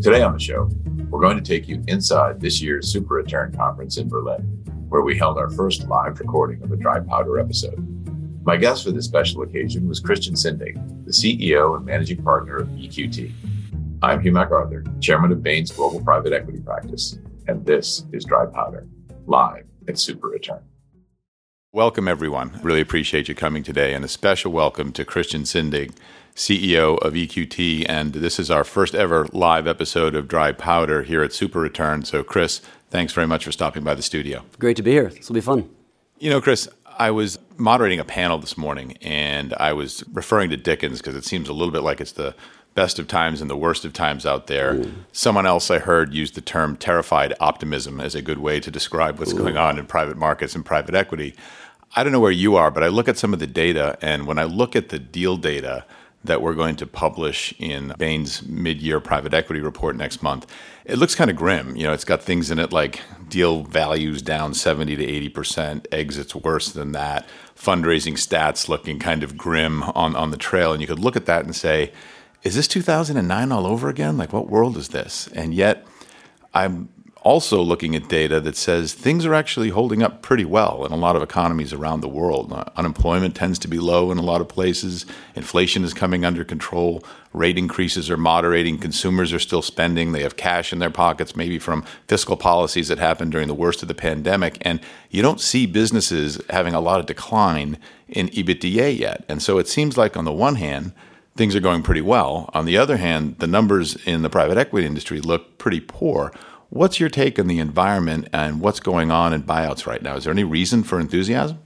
Today on the show, we're going to take you inside this year's Super Return Conference in Berlin, where we held our first live recording of a Dry Powder episode. My guest for this special occasion was Christian Sindig, the CEO and managing partner of EQT. I'm Hugh MacArthur, chairman of Bain's Global Private Equity Practice, and this is Dry Powder, live at Super Return. Welcome, everyone. Really appreciate you coming today, and a special welcome to Christian Sindig, CEO of EQT, and this is our first ever live episode of Dry Powder here at Super Return. So, Chris, thanks very much for stopping by the studio. Great to be here. This will be fun. You know, Chris, I was moderating a panel this morning, and I was referring to Dickens because it seems a little bit like it's the best of times and the worst of times out there. Someone else I heard used the term terrified optimism as a good way to describe what's going on in private markets and private equity. I don't know where you are, but I look at some of the data, and when I look at the deal data that we're going to publish in Bain's mid-year private equity report next month, it looks kind of grim. You know, it's got things in it like deal values down 70 to 80%, exits worse than that, fundraising stats looking kind of grim on the trail. And you could look at that and say, is this 2009 all over again? Like, what world is this? And yet, I'm also looking at data that says things are actually holding up pretty well in a lot of economies around the world. Unemployment tends to be low in a lot of places. Inflation is coming under control. Rate increases are moderating. Consumers are still spending. They have cash in their pockets, maybe from fiscal policies that happened during the worst of the pandemic. And you don't see businesses having a lot of decline in EBITDA yet. And so it seems like, on the one hand, things are going pretty well. On the other hand, the numbers in the private equity industry look pretty poor. What's your take on the environment and what's going on in buyouts right now? Is there any reason for enthusiasm?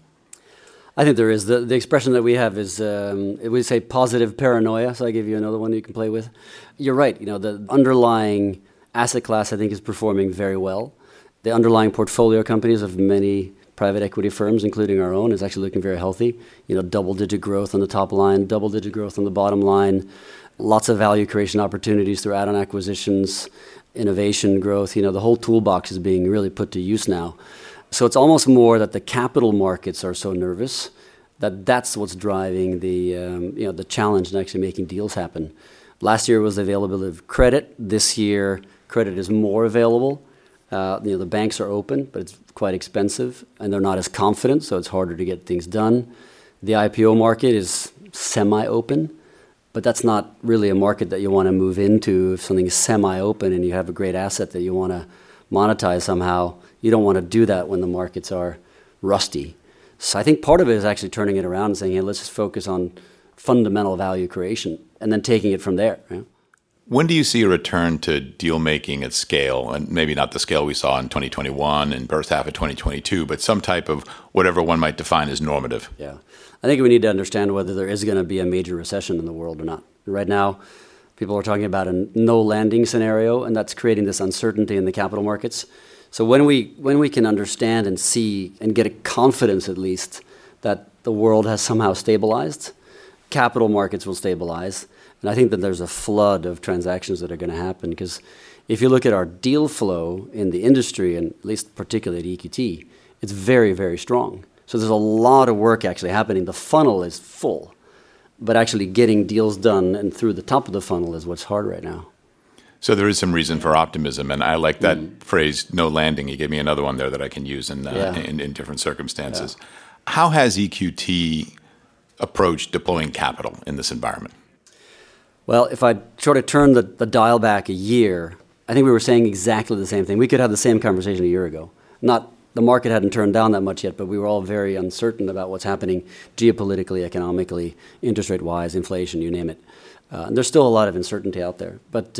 I think there is. The expression that we have is, we say positive paranoia, so I give you another one you can play with. You're right. You know, the underlying asset class, I think, is performing very well. The underlying portfolio companies of many private equity firms, including our own, is actually looking very healthy. You know, double-digit growth on the top line, double-digit growth on the bottom line, lots of value creation opportunities through add-on acquisitions, innovation growth. You know, the whole toolbox is being really put to use now. So it's almost more that the capital markets are so nervous that that's what's driving the challenge in actually making deals happen. Last year was the availability of credit. This year, credit is more available. The banks are open, but it's quite expensive, and they're not as confident, so it's harder to get things done. The IPO market is semi-open, but that's not really a market that you want to move into. If something is semi-open and you have a great asset that you want to monetize somehow, you don't want to do that when the markets are rusty. So I think part of it is actually turning it around and saying, hey, let's just focus on fundamental value creation and then taking it from there. Right? When do you see a return to deal making at scale? And maybe not the scale we saw in 2021 and first half of 2022, but some type of whatever one might define as normative. Yeah. I think we need to understand whether there is going to be a major recession in the world or not. Right now, people are talking about a no landing scenario, and that's creating this uncertainty in the capital markets. So when we can understand and see and get a confidence, at least, that the world has somehow stabilized, capital markets will stabilize. And I think that there's a flood of transactions that are going to happen, because if you look at our deal flow in the industry, and at least particularly at EQT, it's very, very strong. So there's a lot of work actually happening. The funnel is full, but actually getting deals done and through the top of the funnel is what's hard right now. So there is some reason for optimism, and I like that phrase, no landing. You gave me another one there that I can use in different circumstances. Yeah. How has EQT approached deploying capital in this environment? Well, if I sort of turn the dial back a year, I think we were saying exactly the same thing. We could have the same conversation a year ago. The market hadn't turned down that much yet, but we were all very uncertain about what's happening geopolitically, economically, interest rate-wise, inflation, you name it. There's still a lot of uncertainty out there. But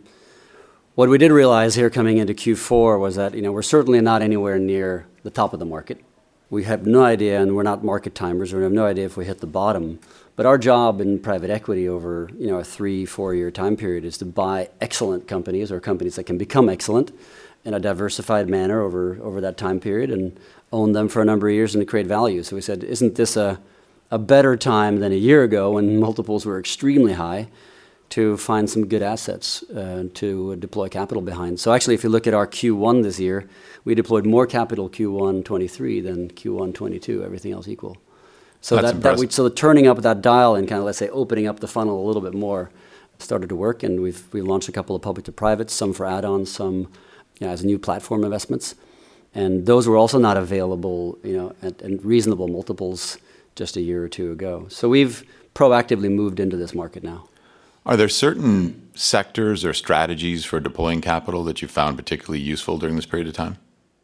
what we did realize here coming into Q4 was that we're certainly not anywhere near the top of the market. We have no idea, and we're not market timers. We have no idea if we hit the bottom. But our job in private equity over a 3-4 year time period is to buy excellent companies, or companies that can become excellent, in a diversified manner over that time period, and own them for a number of years and to create value. So we said, isn't this a better time than a year ago when multiples were extremely high to find some good assets to deploy capital behind? So actually, if you look at our Q1 this year, we deployed more capital Q1 23 than Q1 22, everything else equal. So That's impressive. So turning up that dial and kind of, let's say, opening up the funnel a little bit more started to work, and we've launched a couple of public to privates, some for add-ons, some as new platform investments. And those were also not available, at reasonable multiples just a year or two ago. So we've proactively moved into this market now. Are there certain sectors or strategies for deploying capital that you found particularly useful during this period of time?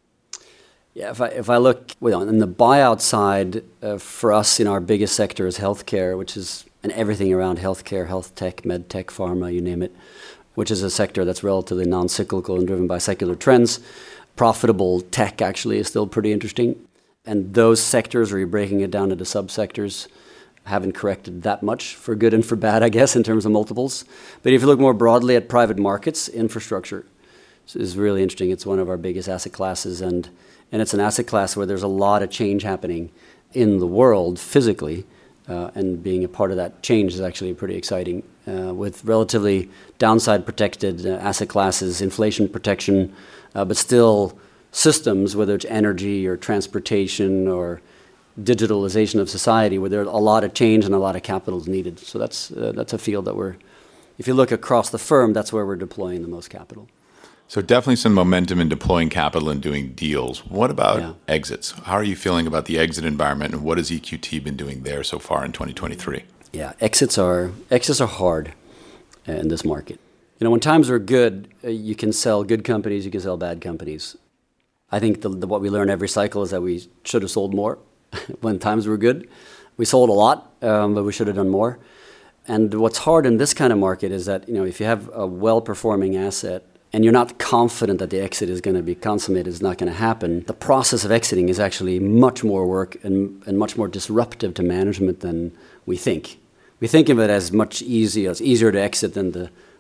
Yeah, if I look on the buyout side, for us, our biggest sector is healthcare, which is and everything around healthcare, health tech, med tech, pharma, you name it, which is a sector that's relatively non-cyclical and driven by secular trends. Profitable tech actually is still pretty interesting. And those sectors, where you're breaking it down into subsectors, haven't corrected that much for good and for bad, I guess, in terms of multiples. But if you look more broadly at private markets, infrastructure is really interesting. It's one of our biggest asset classes, and it's an asset class where there's a lot of change happening in the world physically, and being a part of that change is actually pretty exciting. With relatively downside protected asset classes, inflation protection, but still systems, whether it's energy or transportation or digitalization of society, where there's a lot of change and a lot of capital is needed. So that's a field that if you look across the firm, that's where we're deploying the most capital. So definitely some momentum in deploying capital and doing deals. What about exits? How are you feeling about the exit environment, and what has EQT been doing there so far in 2023? Yeah, exits are hard in this market. When times are good, you can sell good companies, you can sell bad companies. I think what we learn every cycle is that we should have sold more when times were good. We sold a lot, but we should have done more. And what's hard in this kind of market is that if you have a well-performing asset and you're not confident that the exit is going to be consummated, it's not going to happen, the process of exiting is actually much more work and much more disruptive to management than we think. We think of it as much easier. It's easier to exit than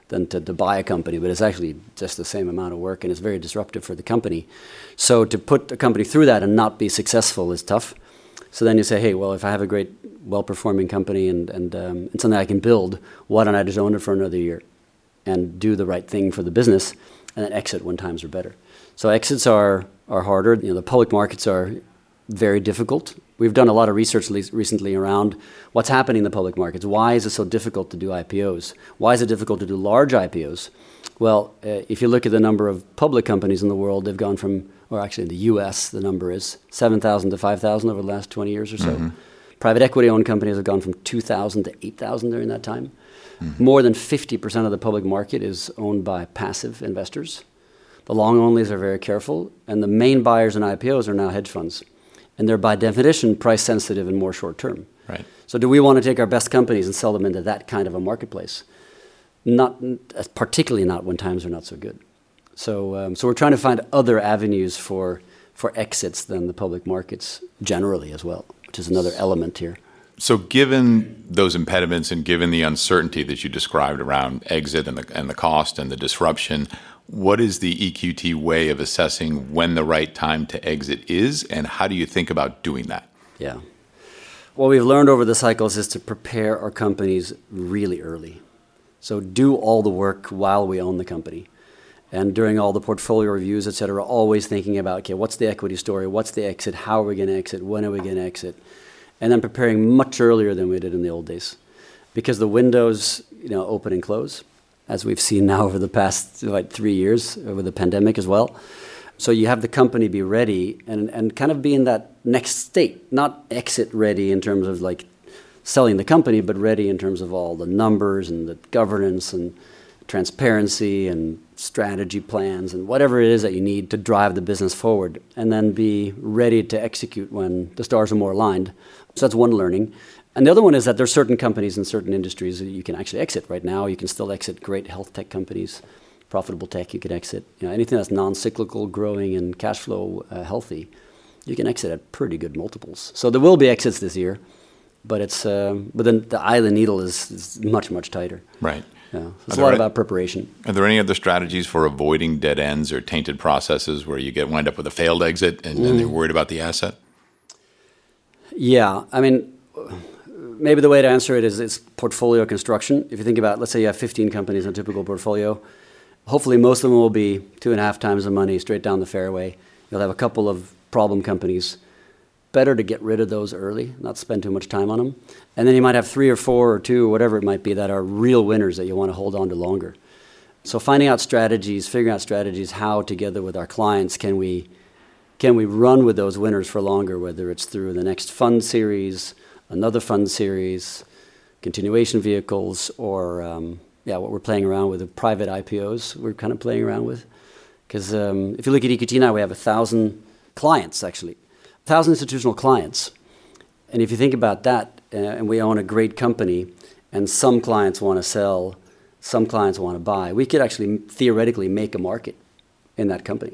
to buy a company, but it's actually just the same amount of work, and it's very disruptive for the company. So to put a company through that and not be successful is tough. So then you say, hey, well, if I have a great, well-performing company and something I can build, why don't I just own it for another year and do the right thing for the business and then exit when times are better? So exits are harder. The public markets are very difficult. We've done a lot of research recently around what's happening in the public markets. Why is it so difficult to do IPOs? Why is it difficult to do large IPOs? Well, if you look at the number of public companies in the world, they've gone from, or actually in the US, the number is 7,000 to 5,000 over the last 20 years or so. Mm-hmm. Private equity-owned companies have gone from 2,000 to 8,000 during that time. Mm-hmm. More than 50% of the public market is owned by passive investors. The long-onlys are very careful, and the main buyers in IPOs are now hedge funds. And they're by definition price sensitive and more short term. Right. So do we want to take our best companies and sell them into that kind of a marketplace? Particularly not when times are not so good. So we're trying to find other avenues for exits than the public markets generally as well, which is another element here. So given those impediments and given the uncertainty that you described around exit and the cost and the disruption, what is the EQT way of assessing when the right time to exit is, and how do you think about doing that? Yeah. What we've learned over the cycles is to prepare our companies really early. So do all the work while we own the company. And during all the portfolio reviews, et cetera, always thinking about, okay, what's the equity story? What's the exit? How are we going to exit? When are we going to exit? And then preparing much earlier than we did in the old days. Because the windows, open and close, as we've seen now over the past 3 years, over the pandemic as well. So you have the company be ready and kind of be in that next state, not exit ready in terms of selling the company, but ready in terms of all the numbers and the governance and transparency and strategy plans and whatever it is that you need to drive the business forward, and then be ready to execute when the stars are more aligned. So that's one learning. And the other one is that there's certain companies in certain industries that you can actually exit right now. You can still exit great health tech companies, profitable tech you can exit. Anything that's non-cyclical, growing, and cash flow healthy, you can exit at pretty good multiples. So there will be exits this year, but then the eye of the needle is much, much tighter. Right. Yeah. It's a lot about preparation. Are there any other strategies for avoiding dead ends or tainted processes where you wind up with a failed exit and you're worried about the asset? Yeah. Maybe the way to answer it is portfolio construction. If you think about, let's say you have 15 companies in a typical portfolio, hopefully most of them will be 2.5 times the money straight down the fairway. You'll have a couple of problem companies. better to get rid of those early, not spend too much time on them. And then you might have 3 or 4 or 2 or whatever it might be that are real winners that you want to hold on to longer. So figuring out strategies how together with our clients can we run with those winners for longer, whether it's through the next fund series, another fund series, continuation vehicles, or what we're playing around with, the private IPOs we're kind of playing around with. Because if you look at EQT now, we have 1,000 clients, actually. 1,000 institutional clients. And if you think about that, and we own a great company, and some clients want to sell, some clients want to buy, we could actually theoretically make a market in that company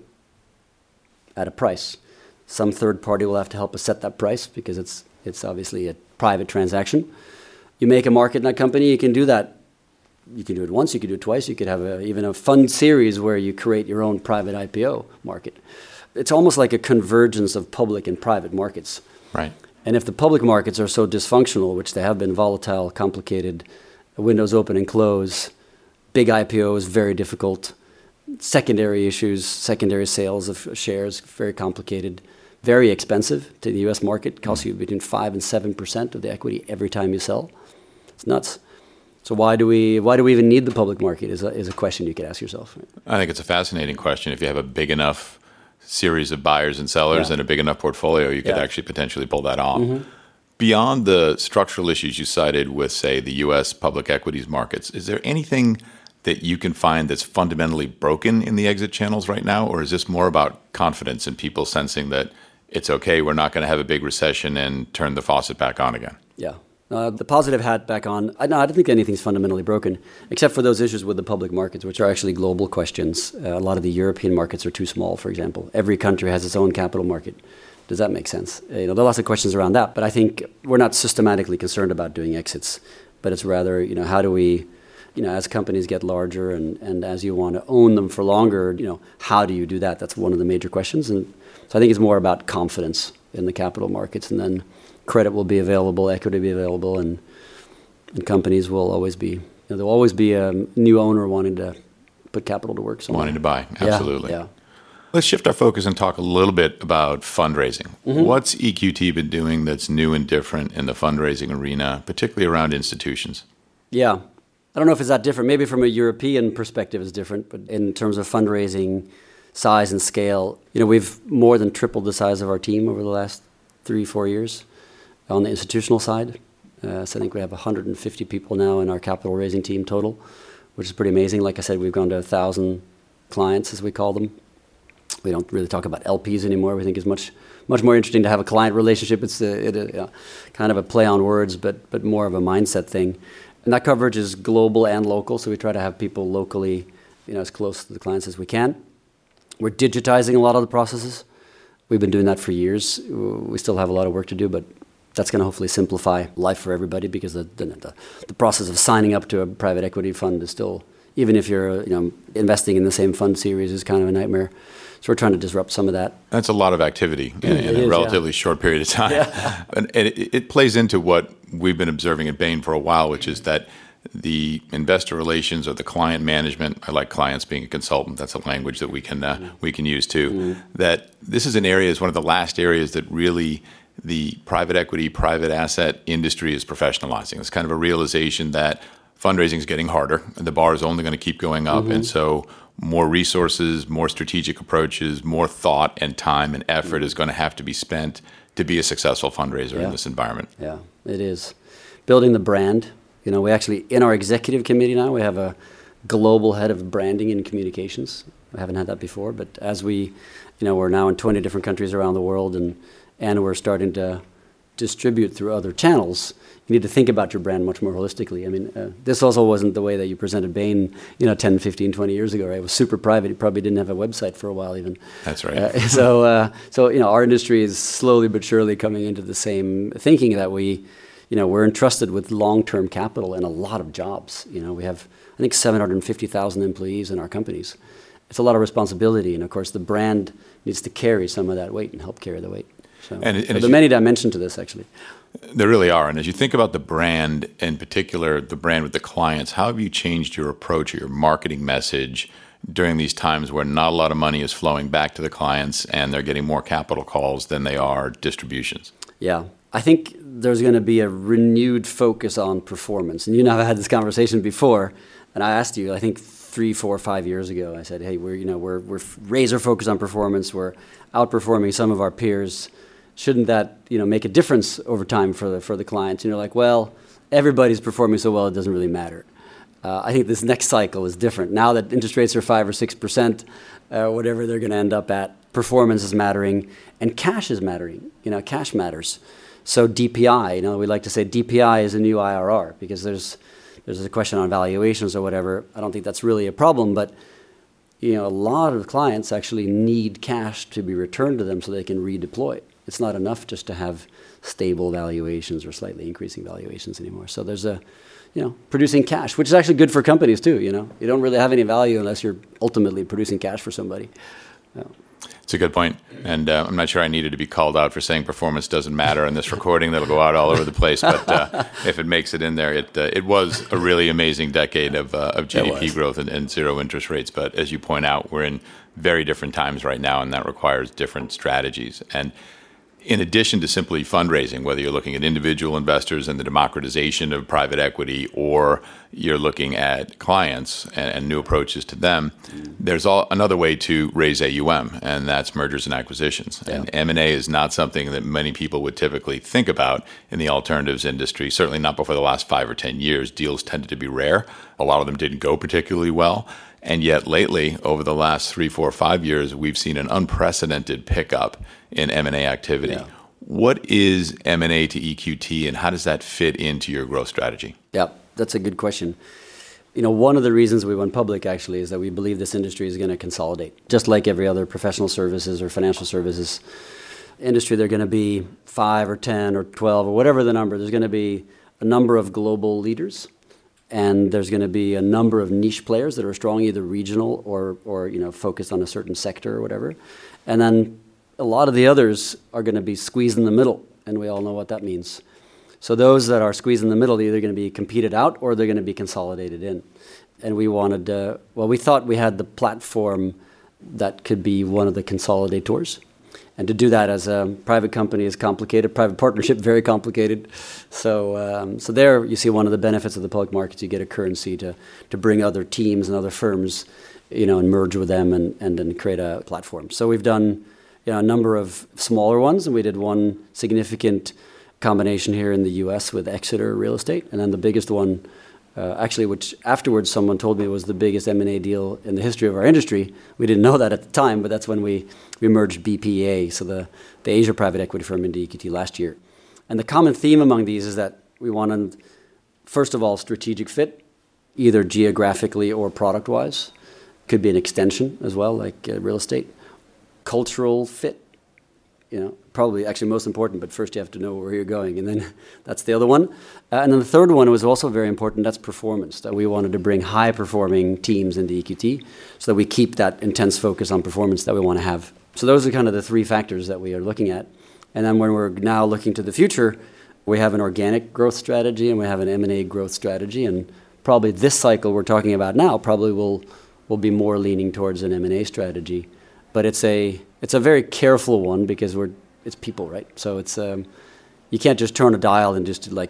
at a price. Some third party will have to help us set that price because it's obviously a private transaction. You make a market in that company, you can do that. You can do it once, you can do it twice, you could have even a fund series where you create your own private IPO market. It's almost like a convergence of public and private markets. Right. And if the public markets are so dysfunctional, which they have been, volatile, complicated, windows open and close, big IPOs, very difficult, secondary issues, secondary sales of shares, very complicated, very expensive to the U.S. market, costs you between 5 and 7% of the equity every time you sell. It's nuts. So why do we even need the public market is a question you could ask yourself. I think it's a fascinating question. If you have a big enough series of buyers and sellers and a big enough portfolio, you could actually potentially pull that off. Mm-hmm. Beyond the structural issues you cited with, say, the U.S. public equities markets, is there anything that you can find that's fundamentally broken in the exit channels right now? Or is this more about confidence and people sensing that it's okay, we're not going to have a big recession and turn the faucet back on again? Yeah. The positive hat back on. I don't think anything's fundamentally broken, except for those issues with the public markets, which are actually global questions. A lot of the European markets are too small, for example. Every country has its own capital market. Does that make sense? There are lots of questions around that, but I think we're not systematically concerned about doing exits, but it's rather, how do we, as companies get larger and as you want to own them for longer, how do you do that? That's one of the major questions. And so I think it's more about confidence in the capital markets, and then credit will be available, equity will be available, and companies will always be, there'll always be a new owner wanting to put capital to work somewhere. Wanting to buy, absolutely. Yeah. Let's shift our focus and talk a little bit about fundraising. Mm-hmm. What's EQT been doing that's new and different in the fundraising arena, particularly around institutions? Yeah. I don't know if it's that different. Maybe from a European perspective it's different, but in terms of fundraising size and scale, we've more than tripled the size of our team over the last 3-4 years on the institutional side. So I think we have 150 people now in our capital raising team total, which is pretty amazing. Like I said, we've gone to 1,000 clients, as we call them. We don't really talk about LPs anymore. We think it's much more interesting to have a client relationship. It's kind of a play on words, but more of a mindset thing. And that coverage is global and local, so we try to have people locally, as close to the clients as we can. We're digitizing a lot of the processes. We've been doing that for years. We still have a lot of work to do, but that's going to hopefully simplify life for everybody, because the process of signing up to a private equity fund is still, even if you're investing in the same fund series, is kind of a nightmare. So we're trying to disrupt some of that. That's a lot of activity in a relatively short period of time. Yeah. And it plays into what we've been observing at Bain for a while, which is that the investor relations or the client management, I like clients being a consultant, that's a language that we can use too, that this is one of the last areas that really the private equity, private asset industry is professionalizing. It's kind of a realization that fundraising is getting harder, and the bar is only going to keep going up. And so more resources, more strategic approaches, more thought and time and effort is going to have to be spent to be a successful fundraiser in this environment. Yeah, it is. Building the brand. We actually, in our executive committee now, we have a global head of branding and communications. I haven't had that before, but as we, we're now in 20 different countries around the world, and we're starting to distribute through other channels, you need to think about your brand much more holistically. I mean, this also wasn't the way that you presented Bain, 10, 15, 20 years ago, right? It was super private. You probably didn't have a website for a while even. That's right. So our industry is slowly but surely coming into the same thinking that we're entrusted with long-term capital and a lot of jobs. We have, I think, 750,000 employees in our companies. It's a lot of responsibility, and of course the brand needs to carry some of that weight and help carry the weight. So there are many dimensions to this, actually. There really are. And as you think about the brand, in particular, the brand with the clients, how have you changed your approach or your marketing message, during these times where not a lot of money is flowing back to the clients and they're getting more capital calls than they are distributions? Yeah. I think there's going to be a renewed focus on performance. And you and I have had this conversation before, and I asked you, I think 3, 4, 5 years ago, I said, hey, we're razor focused on performance. We're outperforming some of our peers. Shouldn't that make a difference over time for the clients? And you're like, well, everybody's performing so well, it doesn't really matter. I think this next cycle is different. Now that interest rates are 5 or 6%, whatever they're going to end up at, performance is mattering, and cash is mattering. Cash matters. So DPI, we like to say DPI is a new IRR because there's a question on valuations or whatever. I don't think that's really a problem, but a lot of clients actually need cash to be returned to them so they can redeploy. It's not enough just to have stable valuations or slightly increasing valuations anymore. So there's producing cash, which is actually good for companies too. You don't really have any value unless you're ultimately producing cash for somebody. Yeah. It's a good point. And I'm not sure I needed to be called out for saying performance doesn't matter in this recording that'll go out all over the place. But if it makes it in there, it was a really amazing decade of GDP growth and zero interest rates. But as you point out, we're in very different times right now, and that requires different strategies. And in addition to simply fundraising, whether you're looking at individual investors and the democratization of private equity, or you're looking at clients and new approaches to them, there's another way to raise AUM, and that's mergers and acquisitions. Yeah. And M&A is not something that many people would typically think about in the alternatives industry, certainly not before the last 5 or 10 years. Deals tended to be rare. A lot of them didn't go particularly well. And yet lately, over the last 3, 4, 5 years, we've seen an unprecedented pickup in M&A activity. Yeah. What is M&A to EQT, and how does that fit into your growth strategy? Yeah, that's a good question. One of the reasons we went public actually is that we believe this industry is going to consolidate. Just like every other professional services or financial services industry, they're going to be 5 or 10 or 12 or whatever the number. There's going to be a number of global leaders. And there's going to be a number of niche players that are strong, either regional or focused on a certain sector or whatever. And then a lot of the others are going to be squeezed in the middle, and we all know what that means. So those that are squeezed in the middle are either going to be competed out or they're going to be consolidated in. And we wanted, we thought we had the platform that could be one of the consolidators. And to do that as a private company is complicated. Private partnership, very complicated. So there you see one of the benefits of the public markets. You get a currency to bring other teams and other firms, and merge with them and then create a platform. So we've done a number of smaller ones, and we did one significant combination here in the U.S. with Exeter Real Estate, and then the biggest one, which afterwards someone told me was the biggest M&A deal in the history of our industry. We didn't know that at the time, but that's when we merged BPEA, so the Asia private equity firm, into EQT last year. And the common theme among these is that we wanted, first of all, strategic fit, either geographically or product-wise. Could be an extension as well, like real estate. Cultural fit, probably actually most important, but first you have to know where you're going, and then that's the other one. And then the third one was also very important, that's performance, that we wanted to bring high-performing teams into EQT so that we keep that intense focus on performance that we want to have. So those are kind of the 3 factors that we are looking at. And then when we're now looking to the future, we have an organic growth strategy and we have an M&A growth strategy, and probably this cycle we're talking about now probably will be more leaning towards an M&A strategy. But it's a very careful one because it's people, right? So it's you can't just turn a dial and just like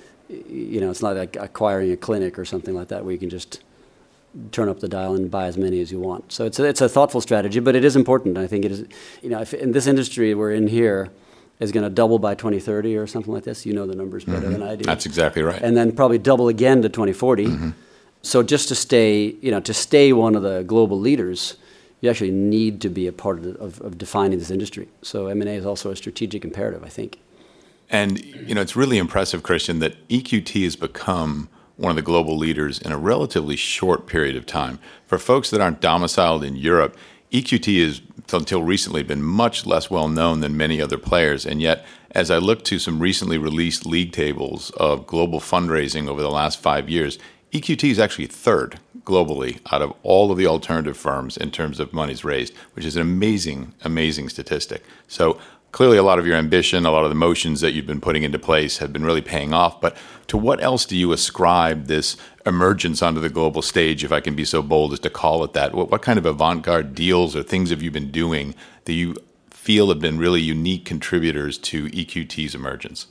it's not like acquiring a clinic or something like that where you can just turn up the dial and buy as many as you want. So it's a thoughtful strategy, but it is important. I think it is. If in this industry we're in here is going to double by 2030 or something like this. You know the numbers better than I do. That's exactly right. And then probably double again to 2040. Mm-hmm. So just to stay one of the global leaders, you actually need to be a part of defining this industry. So M&A is also a strategic imperative, I think. And, it's really impressive, Christian, that EQT has become one of the global leaders in a relatively short period of time. For folks that aren't domiciled in Europe, EQT has, until recently, been much less well known than many other players. And yet, as I look to some recently released league tables of global fundraising over the last 5 years, EQT is actually third globally out of all of the alternative firms in terms of monies raised, which is an amazing, amazing statistic. So Clearly, a lot of your ambition, a lot of the motions that you've been putting into place have been really paying off. But to what else do you ascribe this emergence onto the global stage, if I can be so bold as to call it that? What kind of avant-garde deals or things have you been doing that you feel have been really unique contributors to EQT's emergence?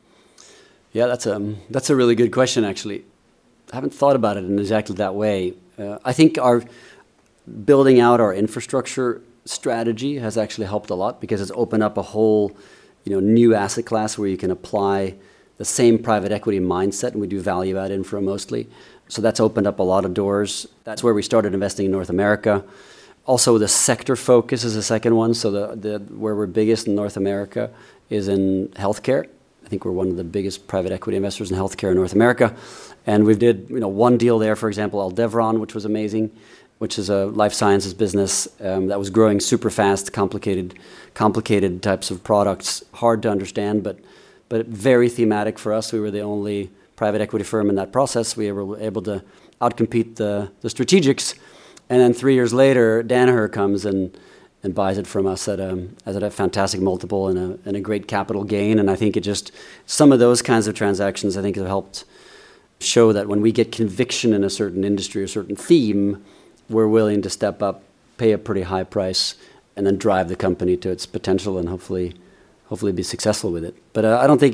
Yeah, that's a really good question, actually. I haven't thought about it in exactly that way. I think our building out our infrastructure strategy has actually helped a lot because it's opened up a whole, new asset class where you can apply the same private equity mindset, and we do value add infra mostly. So that's opened up a lot of doors. That's where we started investing in North America. Also, the sector focus is the second one. So the where we're biggest in North America is in healthcare. I think we're one of the biggest private equity investors in healthcare in North America. And we did one deal there, for example, Aldevron, which was amazing, which is a life sciences business that was growing super fast, complicated types of products, hard to understand, but very thematic for us. We were the only private equity firm in that process. We were able to outcompete the strategics. And then 3 years later, Danaher comes and buys it from us at a fantastic multiple and a great capital gain. And I think some of those kinds of transactions, I think, have helped show that when we get conviction in a certain industry or certain theme, we're willing to step up, pay a pretty high price, and then drive the company to its potential and hopefully be successful with it. But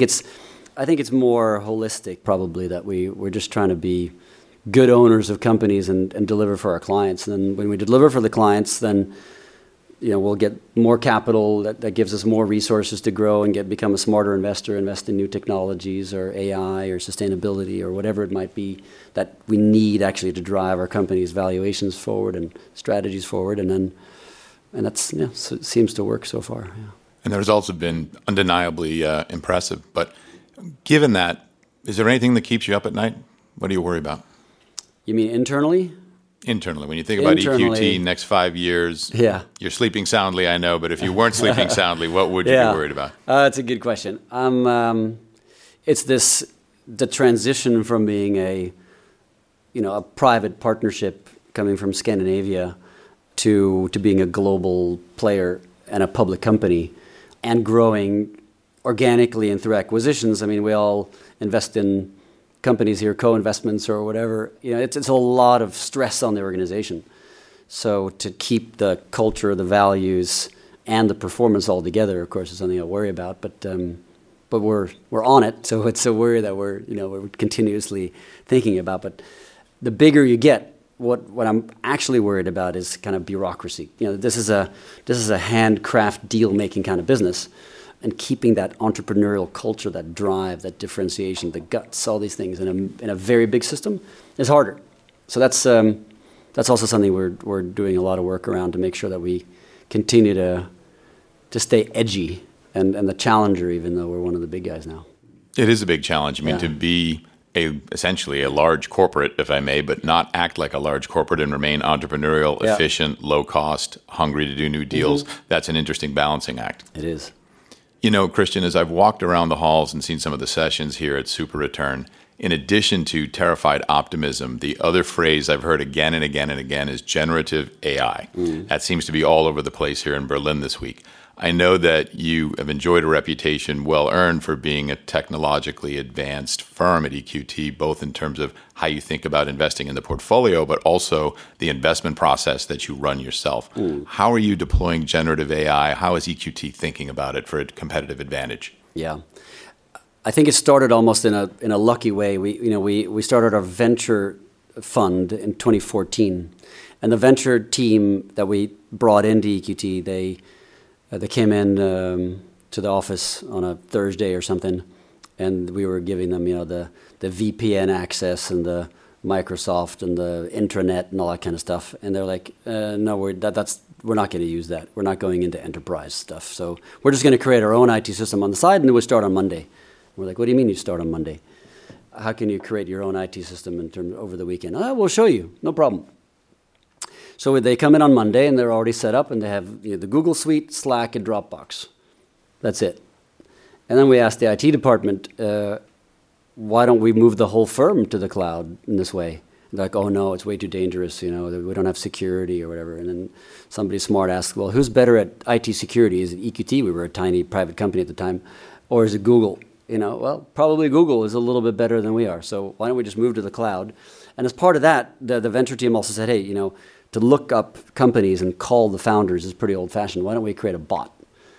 I think it's more holistic probably that we're just trying to be good owners of companies and deliver for our clients. And then when we deliver for the clients, then we'll get more capital that gives us more resources to grow and become a smarter investor, invest in new technologies or AI or sustainability or whatever it might be that we need actually to drive our company's valuations forward and strategies forward. And that's so it seems to work so far. Yeah. And the results have been undeniably impressive. But given that, is there anything that keeps you up at night? What do you worry about? You mean internally? Internally, when you think about EQT next 5 years, you're sleeping soundly, I know, but if you weren't sleeping soundly, what would you be worried about? That's a good question. It's the transition from being a private partnership coming from Scandinavia to being a global player and a public company and growing organically and through acquisitions. I mean, we all invest in companies here, co-investments or whatever. It's a lot of stress on the organization. So to keep the culture, the values, and the performance all together, of course, is something I worry about. But we're on it, so it's a worry that we're continuously thinking about. But the bigger you get, what I'm actually worried about is kind of bureaucracy. This is a handcraft deal making kind of business. And keeping that entrepreneurial culture, that drive, that differentiation, the guts, all these things in a very big system is harder. So that's also something we're doing a lot of work around to make sure that we continue to stay edgy and the challenger, even though we're one of the big guys now. It is a big challenge. I mean, to be essentially a large corporate, if I may, but not act like a large corporate and remain entrepreneurial, efficient, low cost, hungry to do new deals. That's an interesting balancing act. It is. Christian, as I've walked around the halls and seen some of the sessions here at Super Return, in addition to terrified optimism, the other phrase I've heard again and again and again is generative AI. That seems to be all over the place here in Berlin this week. I know that you have enjoyed a reputation well earned for being a technologically advanced firm at EQT, both in terms of how you think about investing in the portfolio, but also the investment process that you run yourself. How are you deploying generative AI? How is EQT thinking about it for a competitive advantage? Yeah, I think it started almost in a lucky way. We started our venture fund in 2014, and the venture team that we brought into EQT, they came in to the office on a Thursday or something, and we were giving them, the VPN access and the Microsoft and the intranet and all that kind of stuff. And they're like, no, we're not going to use that. We're not going into enterprise stuff. So we're just going to create our own IT system on the side, and then we'll start on Monday. And we're like, what do you mean you start on Monday? How can you create your own IT system over the weekend? We'll show you. No problem. So they come in on Monday, and they're already set up, and they have the Google Suite, Slack, and Dropbox. That's it. And then we asked the IT department, why don't we move the whole firm to the cloud in this way? Like, oh no, it's way too dangerous, we don't have security or whatever. And then somebody smart asks, well, who's better at IT security? Is it EQT? We were a tiny private company at the time. Or is it Google? Well, probably Google is a little bit better than we are. So why don't we just move to the cloud? And as part of that, the venture team also said, hey, to look up companies and call the founders is pretty old-fashioned. Why don't we create a bot?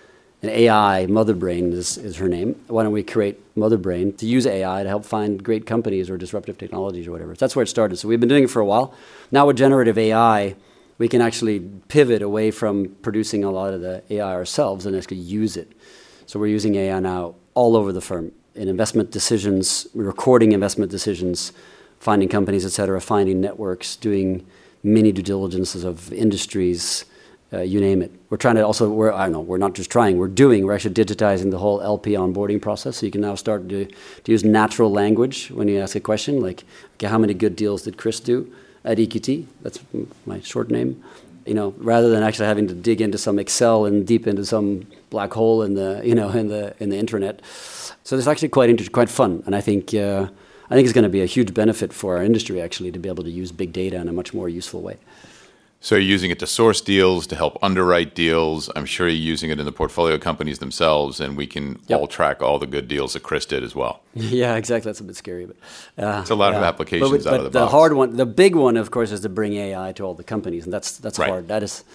An AI, Motherbrain is her name. Why don't we create Motherbrain to use AI to help find great companies or disruptive technologies or whatever? So that's where it started. So we've been doing it for a while. Now with generative AI, we can actually pivot away from producing a lot of the AI ourselves and actually use it. So we're using AI now all over the firm in investment decisions, recording investment decisions, finding companies, et cetera, finding networks, doing mini due diligences of industries, you name it. We're trying to also, we're not just trying, we're actually digitizing the whole LP onboarding process. So you can now start to use natural language when you ask a question, like, okay, how many good deals did Chris do at EQT? That's my short name. Rather than actually having to dig into some Excel and deep into some black hole in the, in the internet. So it's actually quite interesting, quite fun. And I think it's going to be a huge benefit for our industry, actually, to be able to use big data in a much more useful way. So you're using it to source deals, to help underwrite deals. I'm sure you're using it in the portfolio companies themselves, and we can all track all the good deals that Chris did as well. Yeah, exactly. That's a bit scary, but it's a lot of applications out of the box. The hard one, the big one, of course, is to bring AI to all the companies, and that's right. Hard. That is,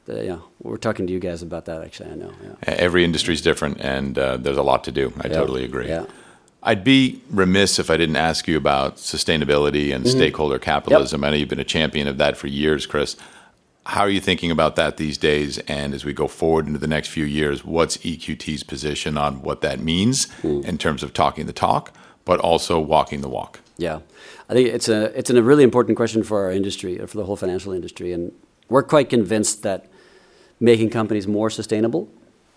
we're talking to you guys about that. Actually, I know. Yeah. Every industry is different, and there's a lot to do. I totally agree. Yeah. I'd be remiss if I didn't ask you about sustainability and stakeholder capitalism. I know you've been a champion of that for years, Chris. How are you thinking about that these days? And as we go forward into the next few years, what's EQT's position on what that means in terms of talking the talk, but also walking the walk? Yeah, I think it's a really important question for our industry, for the whole financial industry. And we're quite convinced that making companies more sustainable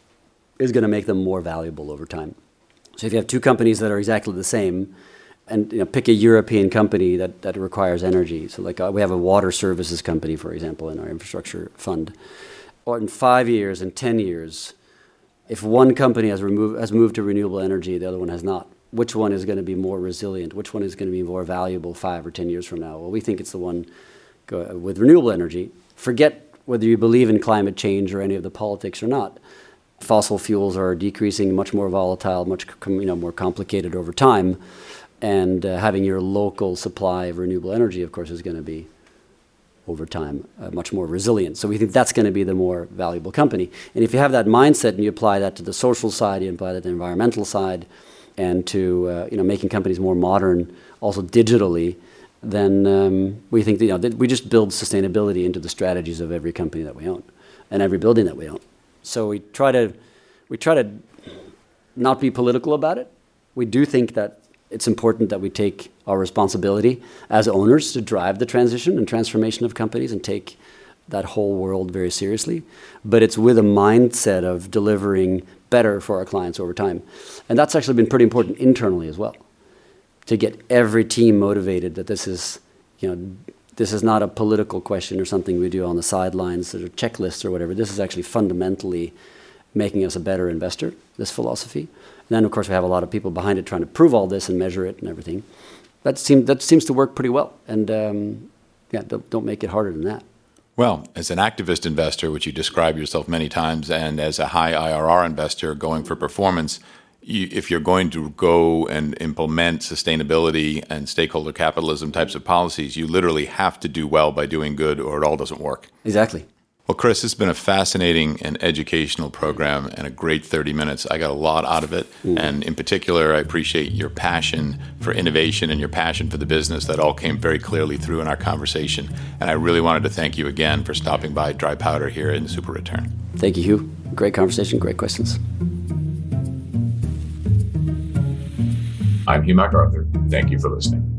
is going to make them more valuable over time. So if you have two companies that are exactly the same, and pick a European company that requires energy. So like we have a water services company, for example, in our infrastructure fund. Or in 5 years, in 10 years, if one company has moved to renewable energy, the other one has not, which one is going to be more resilient? Which one is going to be more valuable 5 or 10 years from now? Well, we think it's the one with renewable energy. Forget whether you believe in climate change or any of the politics or not. Fossil fuels are decreasing, much more volatile, much more complicated over time. And having your local supply of renewable energy, of course, is going to be, over time, much more resilient. So we think that's going to be the more valuable company. And if you have that mindset and you apply that to the social side, you apply that to the environmental side, and to making companies more modern, also digitally, then we think that we just build sustainability into the strategies of every company that we own and every building that we own. So we try to not be political about it. We do think that it's important that we take our responsibility as owners to drive the transition and transformation of companies and take that whole world very seriously. But it's with a mindset of delivering better for our clients over time. And that's actually been pretty important internally as well, to get every team motivated that this is not a political question or something we do on the sidelines or checklists or whatever. This is actually fundamentally making us a better investor, this philosophy. And then, of course, we have a lot of people behind it trying to prove all this and measure it and everything. That seems to work pretty well. And don't make it harder than that. Well, as an activist investor, which you describe yourself many times, and as a high IRR investor going for performance, if you're going to go and implement sustainability and stakeholder capitalism types of policies, you literally have to do well by doing good, or it all doesn't work. Exactly. Well, Chris, it's been a fascinating and educational program and a great 30 minutes. I got a lot out of it. And in particular, I appreciate your passion for innovation and your passion for the business. That all came very clearly through in our conversation. And I really wanted to thank you again for stopping by Dry Powder here in Super Return. Thank you, Hugh. Great conversation, great questions. I'm Hugh MacArthur. Thank you for listening.